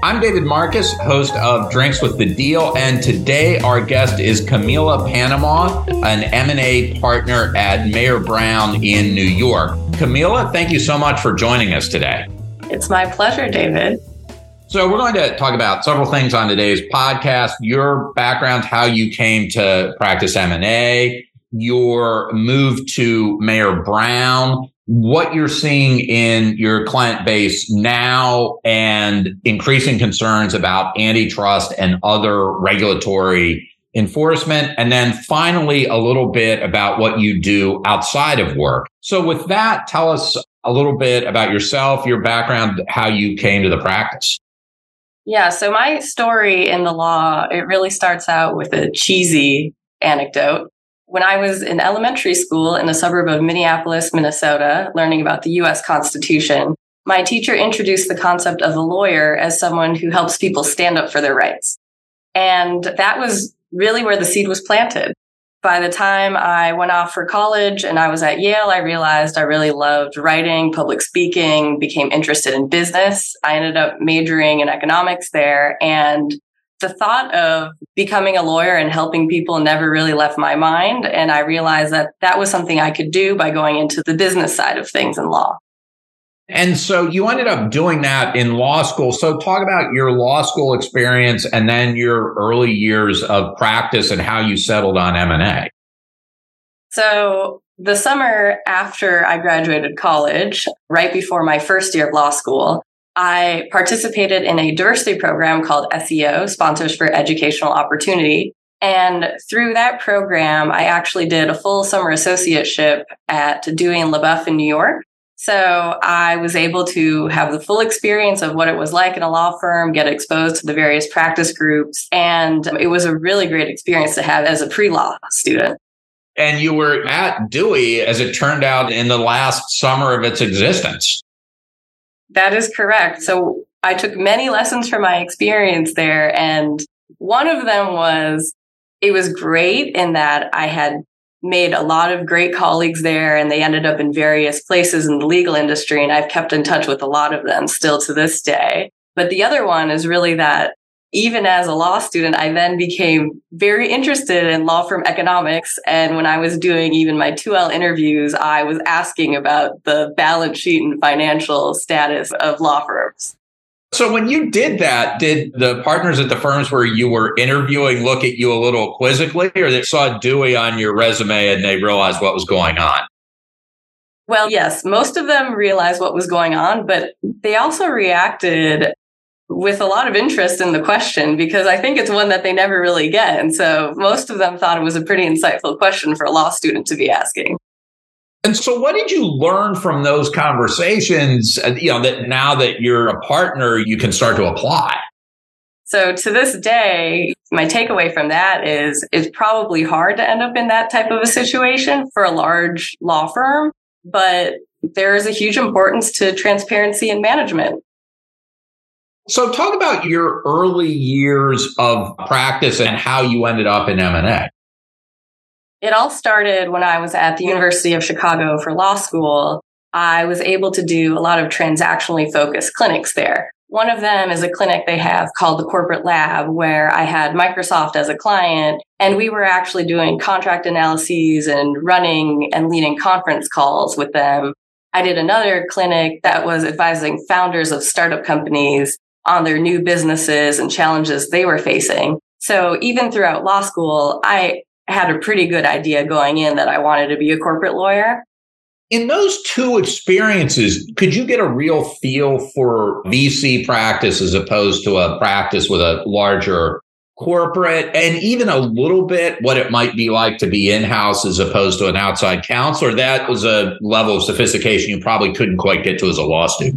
I'm David Marcus, host of Drinks with the Deal, and today our guest is Camila Panama, an M&A partner at Mayer Brown in New York. Camila, thank you so much for joining us today. It's my pleasure, David. So we're going to talk about several things on today's podcast: your background, how you came to practice M&A, your move to Mayer Brown, what you're seeing in your client base now, and increasing concerns about antitrust and other regulatory enforcement. And then finally, a little bit about what you do outside of work. So with that, tell us a little bit about yourself, your background, how you came to the practice. Yeah, so my story in the law, it really starts out with a cheesy anecdote. When I was in elementary school in a suburb of Minneapolis, Minnesota, learning about the U.S. Constitution, my teacher introduced the concept of a lawyer as someone who helps people stand up for their rights. And that was really where the seed was planted. By the time I went off for college and I was at Yale, I realized I really loved writing, public speaking, became interested in business. I ended up majoring in economics there, and the thought of becoming a lawyer and helping people never really left my mind. And I realized that that was something I could do by going into the business side of things in law. And so you ended up doing that in law school. So talk about your law school experience and then your early years of practice and how you settled on M&A. So the summer after I graduated college, right before my first year of law school, I participated in a diversity program called SEO, Sponsors for Educational Opportunity. And through that program, I actually did a full summer associateship at Dewey and LaBeouf in New York. So I was able to have the full experience of what it was like in a law firm, get exposed to the various practice groups. And it was a really great experience to have as a pre-law student. And you were at Dewey, as it turned out, in the last summer of its existence. That is correct. So I took many lessons from my experience there. And one of them was, it was great in that I had made a lot of great colleagues there, and they ended up in various places in the legal industry. And I've kept in touch with a lot of them still to this day. But the other one is really that even as a law student, I then became very interested in law firm economics. And when I was doing even my 2L interviews, I was asking about the balance sheet and financial status of law firms. So when you did that, did the partners at the firms where you were interviewing look at you a little quizzically, or they saw Dewey on your resume and they realized what was going on? Well, yes, most of them realized what was going on, but they also reacted with a lot of interest in the question, because I think it's one that they never really get. And so most of them thought it was a pretty insightful question for a law student to be asking. And so what did you learn from those conversations, that now that you're a partner, you can start to apply? So to this day, my takeaway from that is it's probably hard to end up in that type of a situation for a large law firm, but there is a huge importance to transparency in management. So talk about your early years of practice and how you ended up in M&A. It all started when I was at the University of Chicago for law school. I was able to do a lot of transactionally focused clinics there. One of them is a clinic they have called the Corporate Lab, where I had Microsoft as a client, and we were actually doing contract analyses and running and leading conference calls with them. I did another clinic that was advising founders of startup companies on their new businesses and challenges they were facing. So even throughout law school, I had a pretty good idea going in that I wanted to be a corporate lawyer. In those two experiences, could you get a real feel for VC practice as opposed to a practice with a larger corporate, and even a little bit what it might be like to be in-house as opposed to an outside counsel? Or that was a level of sophistication you probably couldn't quite get to as a law student?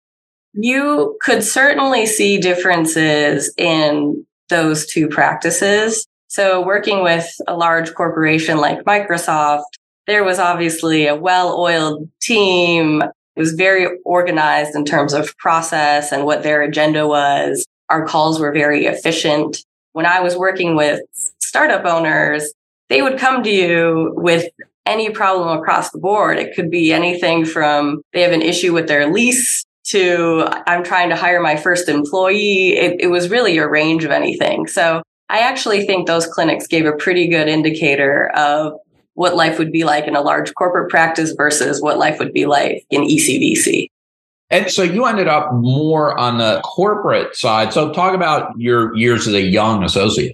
You could certainly see differences in those two practices. So working with a large corporation like Microsoft, there was obviously a well-oiled team. It was very organized in terms of process and what their agenda was. Our calls were very efficient. When I was working with startup owners, they would come to you with any problem across the board. It could be anything from they have an issue with their lease to I'm trying to hire my first employee. It was really a range of anything. So I actually think those clinics gave a pretty good indicator of what life would be like in a large corporate practice versus what life would be like in ECVC. And so you ended up more on the corporate side. So talk about your years as a young associate.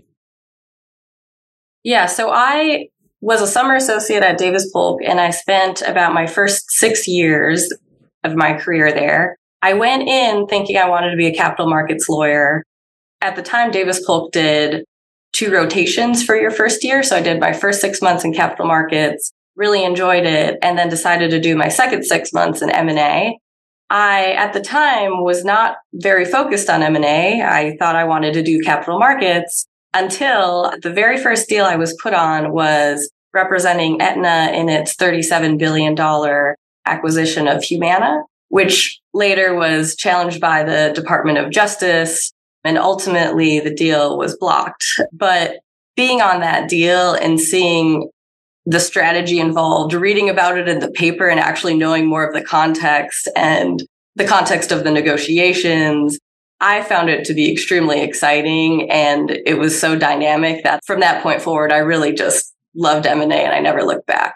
Yeah, so I was a summer associate at Davis Polk, and I spent about my first 6 years of my career there. I went in thinking I wanted to be a capital markets lawyer. At the time, Davis Polk did 2 rotations for your first year. So I did my first 6 months in capital markets, really enjoyed it, and then decided to do my second 6 months in M&A. I, at the time, was not very focused on M&A. I thought I wanted to do capital markets until the very first deal I was put on was representing Aetna in its $37 billion acquisition of Humana, which later was challenged by the Department of Justice. And ultimately, the deal was blocked. But being on that deal and seeing the strategy involved, reading about it in the paper and actually knowing more of the context and the context of the negotiations, I found it to be extremely exciting. And it was so dynamic that from that point forward, I really just loved M&A and I never looked back.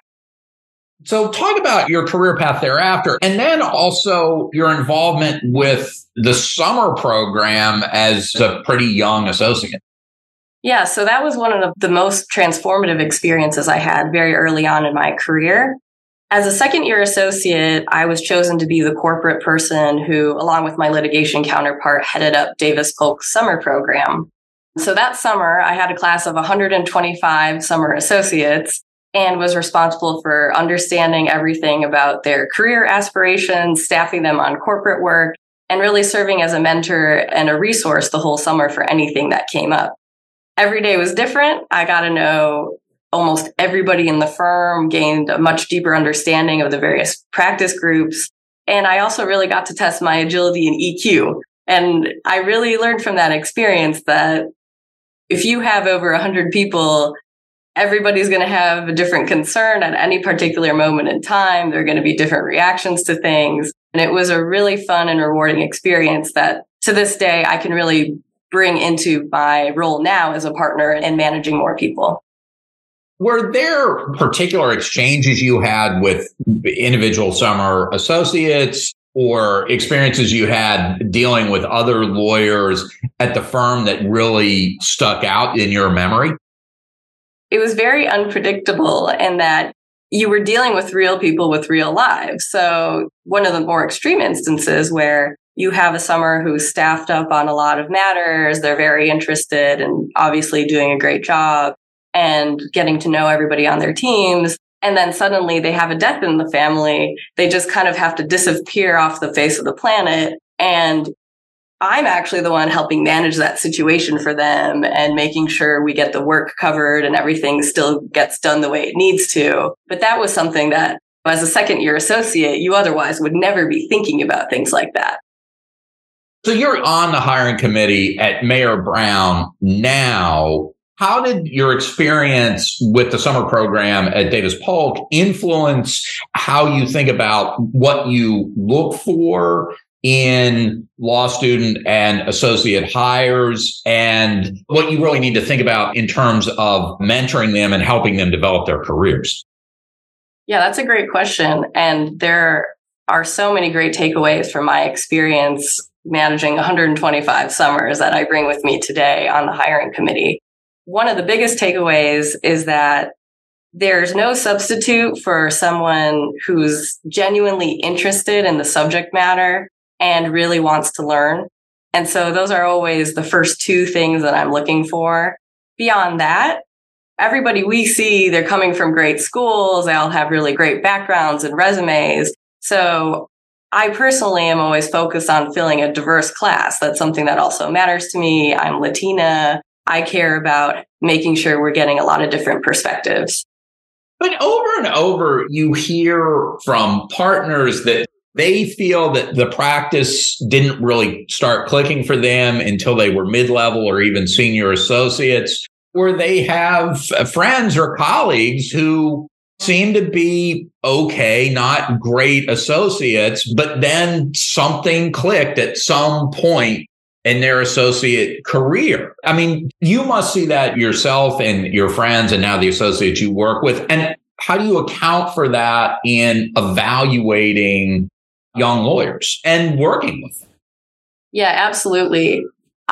So talk about your career path thereafter, and then also your involvement with the summer program as a pretty young associate. Yeah, so that was one of the most transformative experiences I had very early on in my career. As a second-year associate, I was chosen to be the corporate person who, along with my litigation counterpart, headed up Davis Polk's summer program. So that summer, I had a class of 125 summer associates and was responsible for understanding everything about their career aspirations, staffing them on corporate work, and really serving as a mentor and a resource the whole summer for anything that came up. Every day was different. I got to know almost everybody in the firm, gained a much deeper understanding of the various practice groups. And I also really got to test my agility and EQ. And I really learned from that experience that if you have over 100 people, everybody's going to have a different concern at any particular moment in time. There are going to be different reactions to things. And it was a really fun and rewarding experience that to this day, I can really bring into my role now as a partner in managing more people. Were there particular exchanges you had with individual summer associates or experiences you had dealing with other lawyers at the firm that really stuck out in your memory? It was very unpredictable in that you were dealing with real people with real lives. So one of the more extreme instances where you have a summer who's staffed up on a lot of matters, they're very interested and obviously doing a great job and getting to know everybody on their teams. And then suddenly they have a death in the family. They just kind of have to disappear off the face of the planet. And I'm actually the one helping manage that situation for them and making sure we get the work covered and everything still gets done the way it needs to. But that was something that as a second year associate, you otherwise would never be thinking about things like that. So you're on the hiring committee at Mayer Brown now. How did your experience with the summer program at Davis Polk influence how you think about what you look for in law student and associate hires and what you really need to think about in terms of mentoring them and helping them develop their careers? Yeah, that's a great question. And there are so many great takeaways from my experience managing 125 summers that I bring with me today on the hiring committee. One of the biggest takeaways is that there's no substitute for someone who's genuinely interested in the subject matter and really wants to learn. And so those are always the first 2 things that I'm looking for. Beyond that, everybody we see, they're coming from great schools. They all have really great backgrounds and resumes. So I personally am always focused on filling a diverse class. That's something that also matters to me. I'm Latina. I care about making sure we're getting a lot of different perspectives. But over and over, you hear from partners that they feel that the practice didn't really start clicking for them until they were mid-level or even senior associates, or they have friends or colleagues who seem to be okay, not great associates, but then something clicked at some point in their associate career. I mean, you must see that yourself and your friends and now the associates you work with. And how do you account for that in evaluating young lawyers and working with them? Yeah, absolutely.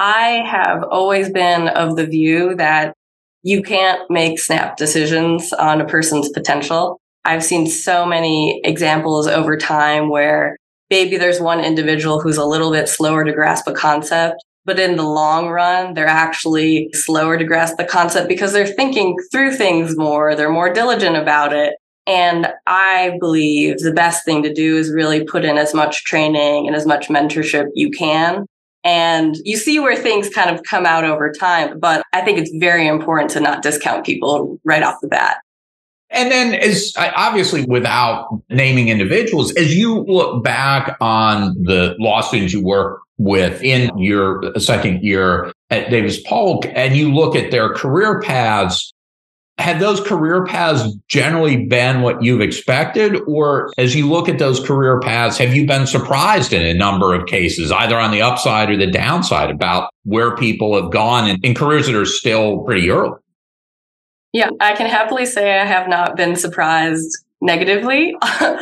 I have always been of the view that you can't make snap decisions on a person's potential. I've seen so many examples over time where maybe there's one individual who's a little bit slower to grasp a concept, but in the long run, they're actually slower to grasp the concept because they're thinking through things more. They're more diligent about it. And I believe the best thing to do is really put in as much training and as much mentorship you can. And you see where things kind of come out over time. But I think it's very important to not discount people right off the bat. And then, as obviously, without naming individuals, as you look back on the law students you work with in your second year at Davis Polk, and you look at their career paths, have those career paths generally been what you've expected? Or as you look at those career paths, have you been surprised in a number of cases, either on the upside or the downside, about where people have gone in careers that are still pretty early? Yeah, I can happily say I have not been surprised negatively.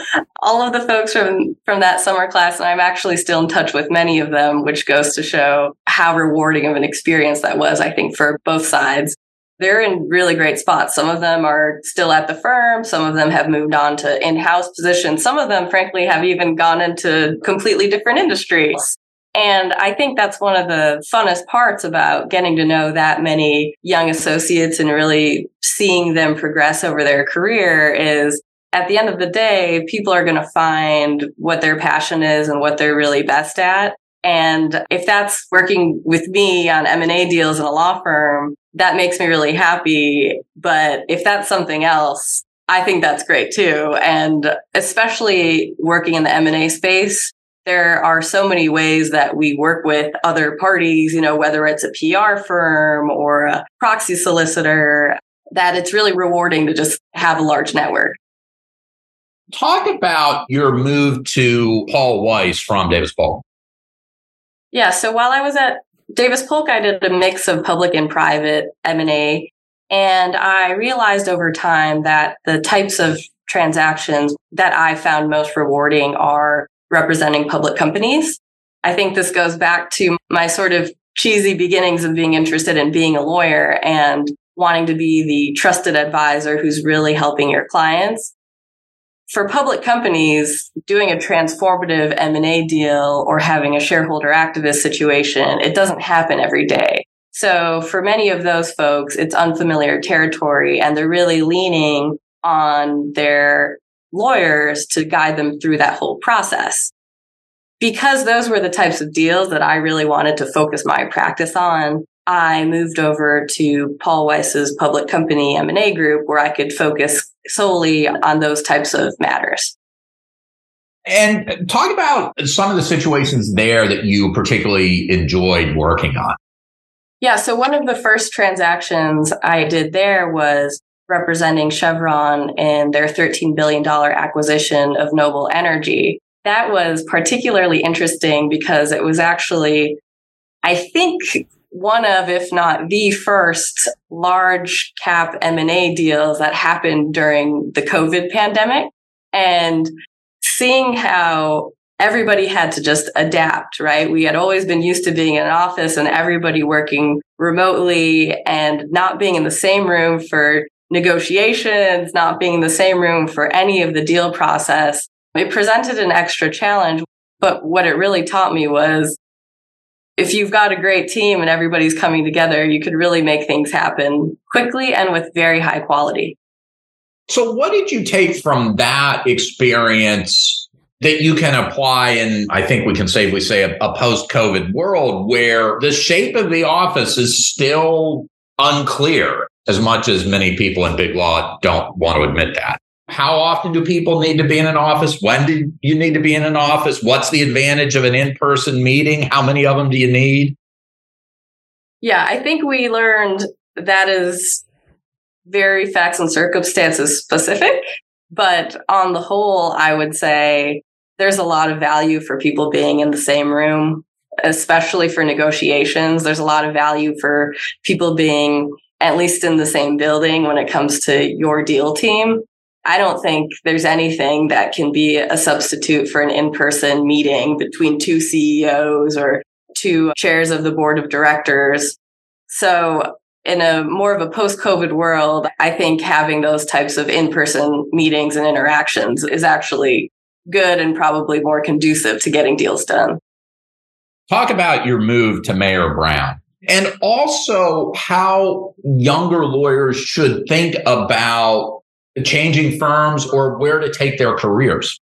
All of the folks from that summer class, and I'm actually still in touch with many of them, which goes to show how rewarding of an experience that was, I think, for both sides. They're in really great spots. Some of them are still at the firm. Some of them have moved on to in-house positions. Some of them, frankly, have even gone into completely different industries. And I think that's one of the funnest parts about getting to know that many young associates and really seeing them progress over their career is at the end of the day, people are going to find what their passion is and what they're really best at. And if that's working with me on M&A deals in a law firm, that makes me really happy. But if that's something else, I think that's great too. And especially working in the M&A space, there are so many ways that we work with other parties, whether it's a PR firm or a proxy solicitor, that it's really rewarding to just have a large network. Talk about your move to Paul Weiss from Davis Polk. Yeah, so while I was at Davis Polk, I did a mix of public and private M&A, and I realized over time that the types of transactions that I found most rewarding are representing public companies. I think this goes back to my sort of cheesy beginnings of being interested in being a lawyer and wanting to be the trusted advisor who's really helping your clients. For public companies, doing a transformative M&A deal or having a shareholder activist situation, it doesn't happen every day. So for many of those folks, it's unfamiliar territory, and they're really leaning on their lawyers to guide them through that whole process. Because those were the types of deals that I really wanted to focus my practice on, I moved over to Paul Weiss's public company M&A group, where I could focus solely on those types of matters. And talk about some of the situations there that you particularly enjoyed working on. Yeah, so one of the first transactions I did there was representing Chevron in their $13 billion acquisition of Noble Energy. That was particularly interesting because it was actually, I think, one of, if not the first large cap M&A deals that happened during the COVID pandemic, and seeing how everybody had to just adapt, right? We had always been used to being in an office and everybody working remotely and not being in the same room for negotiations, not being in the same room for any of the deal process. It presented an extra challenge, but what it really taught me was if you've got a great team and everybody's coming together, you could really make things happen quickly and with very high quality. So what did you take from that experience that you can apply in, I think we can safely say, a post-COVID world where the shape of the office is still unclear, as much as many people in big law don't want to admit that? How often do people need to be in an office? When do you need to be in an office? What's the advantage of an in-person meeting? How many of them do you need? Yeah, I think we learned that is very facts and circumstances specific. But on the whole, I would say there's a lot of value for people being in the same room, especially for negotiations. There's a lot of value for people being at least in the same building when it comes to your deal team. I don't think there's anything that can be a substitute for an in-person meeting between two CEOs or two chairs of the board of directors. So in a more of a post-COVID world, I think having those types of in-person meetings and interactions is actually good and probably more conducive to getting deals done. Talk about your move to Mayer Brown and also how younger lawyers should think about changing firms or where to take their careers.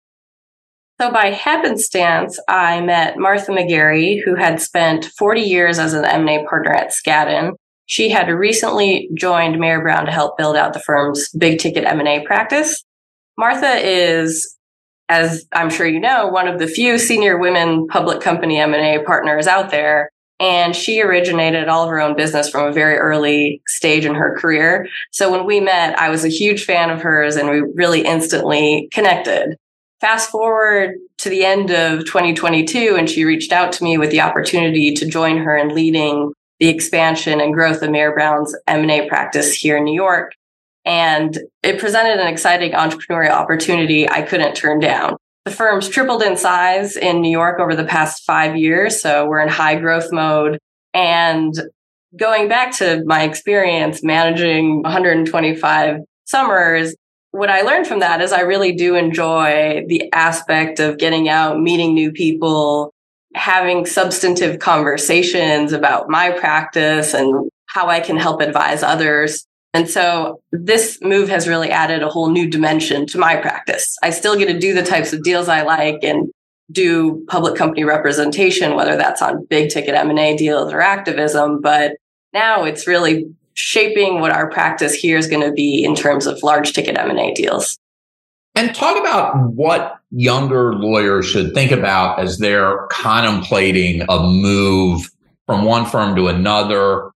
So by happenstance, I met Martha McGarry, who had spent 40 years as an M&A partner at Skadden. She had recently joined Mayer Brown to help build out the firm's big ticket M&A practice. Martha is, as I'm sure you know, one of the few senior women public company M&A partners out there. And she originated all of her own business from a very early stage in her career. So when we met, I was a huge fan of hers and we really instantly connected. Fast forward to the end of 2022, and she reached out to me with the opportunity to join her in leading the expansion and growth of Mayer Brown's M&A practice here in New York. And it presented an exciting entrepreneurial opportunity I couldn't turn down. The firm's tripled in size in New York over the past 5 years, so we're in high growth mode. And going back to my experience managing 125 summers, what I learned from that is I really do enjoy the aspect of getting out, meeting new people, having substantive conversations about my practice and how I can help advise others. And so this move has really added a whole new dimension to my practice. I still get to do the types of deals I like and do public company representation, whether that's on big ticket M&A deals or activism. But now it's really shaping what our practice here is going to be in terms of large ticket M&A deals. And talk about what younger lawyers should think about as they're contemplating a move from one firm to another.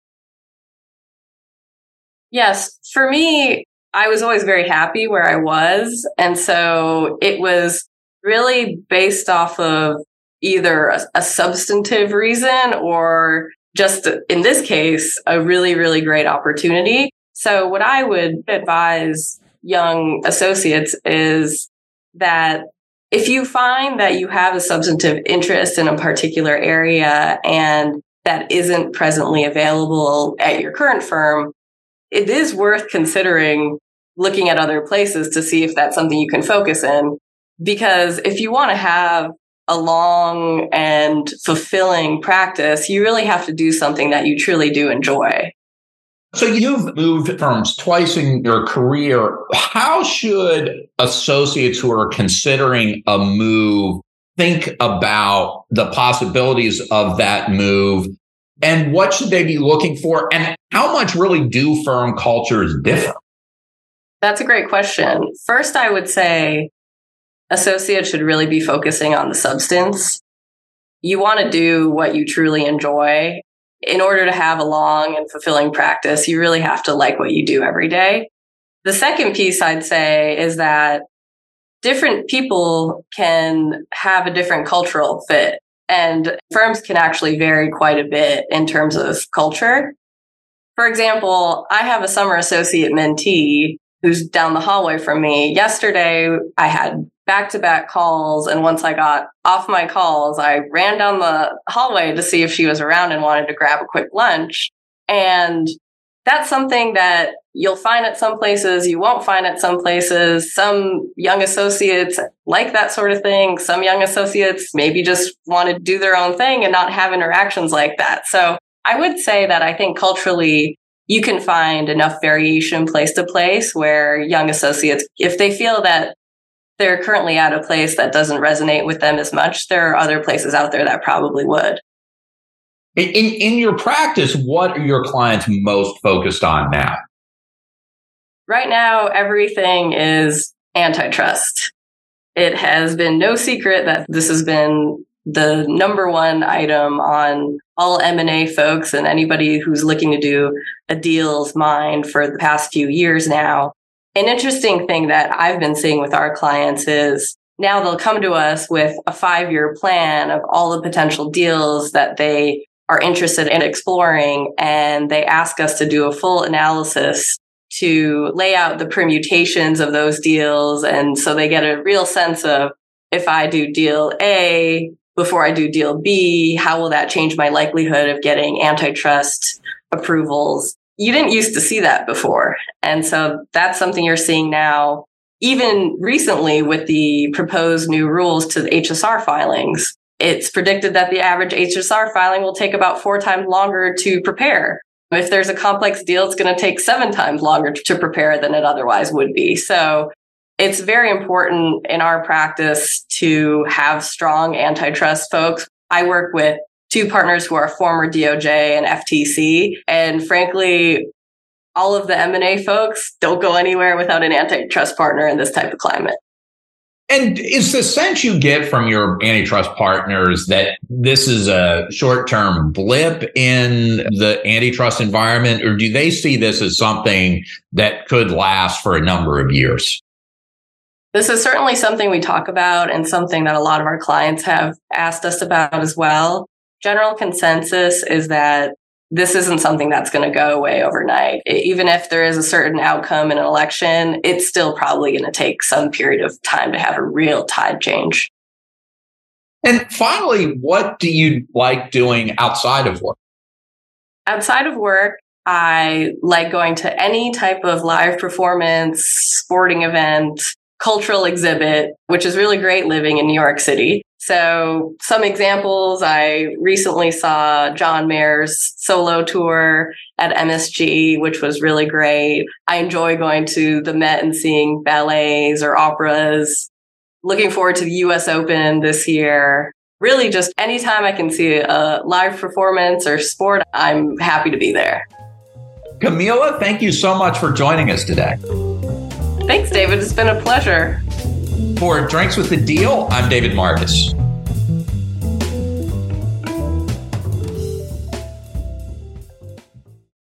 Yes, for me, I was always very happy where I was. And so it was really based off of either a substantive reason or just in this case, a really, really great opportunity. So what I would advise young associates is that if you find that you have a substantive interest in a particular area and that isn't presently available at your current firm, it is worth considering looking at other places to see if that's something you can focus in. Because if you want to have a long and fulfilling practice, you really have to do something that you truly do enjoy. So you've moved firms twice in your career. How should associates who are considering a move think about the possibilities of that move? And what should they be looking for? And how much really do firm cultures differ? That's a great question. First, I would say associates should really be focusing on the substance. You want to do what you truly enjoy. In order to have a long and fulfilling practice, you really have to like what you do every day. The second piece I'd say is that different people can have a different cultural fit, and firms can actually vary quite a bit in terms of culture. For example, I have a summer associate mentee who's down the hallway from me. Yesterday, I had back-to-back calls, and once I got off my calls, I ran down the hallway to see if she was around and wanted to grab a quick lunch. And that's something that you'll find at some places, you won't find at some places. Some young associates like that sort of thing. Some young associates maybe just want to do their own thing and not have interactions like that. So I would say that I think culturally, you can find enough variation place to place where young associates, if they feel that they're currently at a place that doesn't resonate with them as much, there are other places out there that probably would. In your practice, what are your clients most focused on now? Right now, everything is antitrust. It has been no secret that this has been the number one item on all M&A folks and anybody who's looking to do a deal's mind for the past few years now. An interesting thing that I've been seeing with our clients is now they'll come to us with a 5-year plan of all the potential deals that they are interested in exploring, and they ask us to do a full analysis to lay out the permutations of those deals. And so they get a real sense of, if I do deal A before I do deal B, how will that change my likelihood of getting antitrust approvals? You didn't used to see that before. And so that's something you're seeing now, even recently with the proposed new rules to the HSR filings. It's predicted that the average HSR filing will take about 4 times longer to prepare. If there's a complex deal, it's going to take 7 times longer to prepare than it otherwise would be. So it's very important in our practice to have strong antitrust folks. I work with 2 partners who are former DOJ and FTC. And frankly, all of the M&A folks don't go anywhere without an antitrust partner in this type of climate. And is the sense you get from your antitrust partners that this is a short-term blip in the antitrust environment, or do they see this as something that could last for a number of years? This is certainly something we talk about and something that a lot of our clients have asked us about as well. General consensus is that this isn't something that's going to go away overnight. Even if there is a certain outcome in an election, it's still probably going to take some period of time to have a real tide change. And finally, what do you like doing outside of work? Outside of work, I like going to any type of live performance, sporting event, cultural exhibit, which is really great living in New York City. So some examples, I recently saw John Mayer's solo tour at MSG, which was really great. I enjoy going to the Met and seeing ballets or operas. Looking forward to the US Open this year. Really just anytime I can see a live performance or sport, I'm happy to be there. Camila, thank you so much for joining us today. Thanks, David. It's been a pleasure. For Drinks with the Deal, I'm David Marcus.